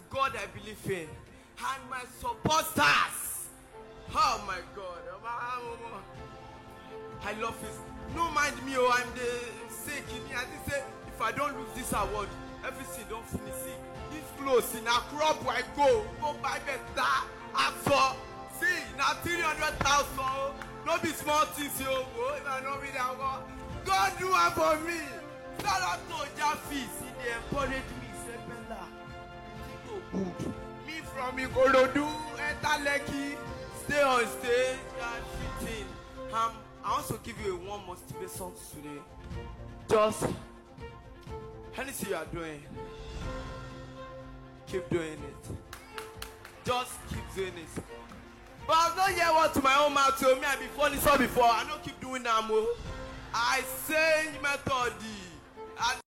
God I believe in. And my supporters. Oh my God. I love this. No mind me, I'm the sick. I think say if I don't lose this award, everything don't finish. See, this close in a crop I go buy better. After see now 300,000. No be small things, yo. If I don't read that one, God do it for me. Shout out to Jaffi. See, they encourage me. Say, Bella, so good. Me from Ikorodu, enter Lekki, stay on stage and fitting. I also give you a one motivation today. Just anything you are doing, keep doing it. Just keep doing it. But I've not yet word to my own mouth. So me, I be funny so before. I don't keep doing that more. I say method.